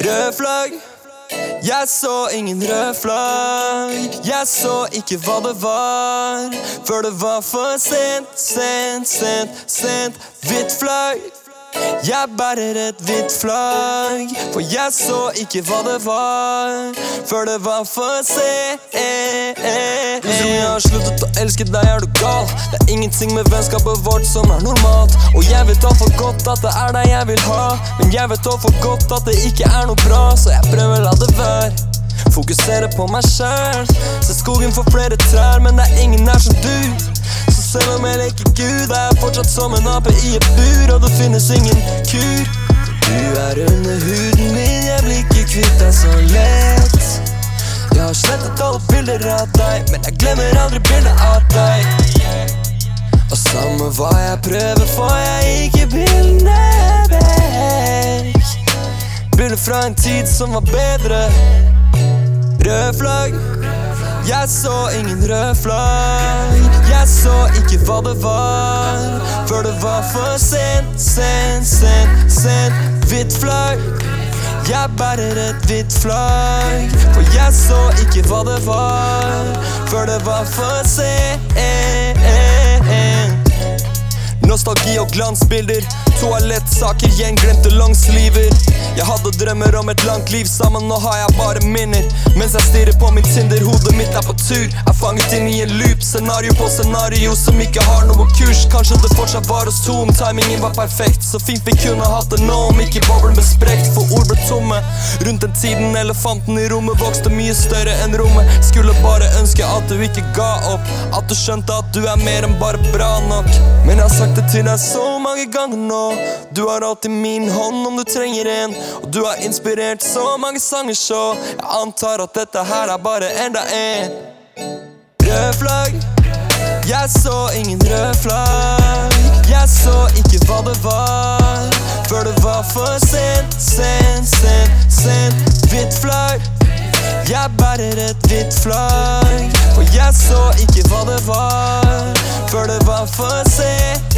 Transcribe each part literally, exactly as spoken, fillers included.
Rød flagg. Jeg så ingen rød flagg. Jeg så ikke hva det var, før det var for sent, sent, sent, sent. Hvitt flagg. Jeg bærer et hvitt flagg, for jeg så ikke hva det var, før det var for sent. Hvis du har sluttet å elske deg, er du gal. Det er ingenting med vennskapet vårt som er normalt. Og jeg vet alt for godt at det er deg jeg vil ha, men jeg vet alt for godt at det ikke er noe bra, så jeg prøver la det være. Fokusere på meg selv. Se skogen for flere trær, men det er ingen her som du. Så selv om jeg leker Gud, er jeg fortsatt som en ape i et bur, og det finnes ingen kur. Du er under huden min, jeg blir ikke kvitt deg så lett. Jeg har slettet alle bilder av deg, men jeg glemmer aldri bilder av deg. Og samme hva jeg prøver, får jeg ikke bildene vekk. Bilder fra en tid som var bedre. Rød flagg. Jeg så ingen rød flagg. Jeg så ikke hva det var, før det var for sent, sent, sent, sent. Hvitt flagg. Jeg bærer et hvitt flagg, for jeg så ikke hva det var, før det var for sent. Nostalgi og glansbilder, toalettsaker, gjenglemte langsliver. Jeg hadde drømmer om et langt liv sammen, nå har jeg bare minner. Mens jeg stirrer på min Tinder, hodet mitt er på tur. Er fanget inn i en loop, scenario på scenario som ikke har noe kurs. Kanskje det fortsatt var oss to, om timingen var perfekt. Så fint vi kunne hatt det nå, om ikke boblen ble sprekt. For ord ble tomme, rundt den tiden elefanten i rommet vokste mye større enn rommet. Skulle bare ønske at du ikke ga opp, at du skjønte at du er mer enn bare bra nok. Men jeg har sagt det til deg så mange ganger nå, du har alltid min hånd om du trenger en. Og du har inspirert så mange sanger, så jeg antar at dette her er bare enda en. Rød flagg. Jeg så ingen rød flagg. Jeg så ikke hva det var, før det var for sent, sent, sent, sent. Hvitt flagg. Jeg bærer et hvitt flagg, for jeg så ikke hva det var, før det var for sent.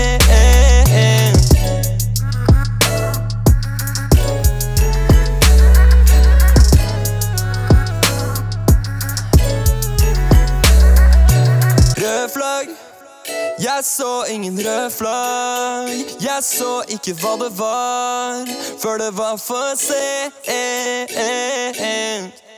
Rød flagg. Jeg så ingen rød flagg. Jeg så ikke hva det var, før det var for sent.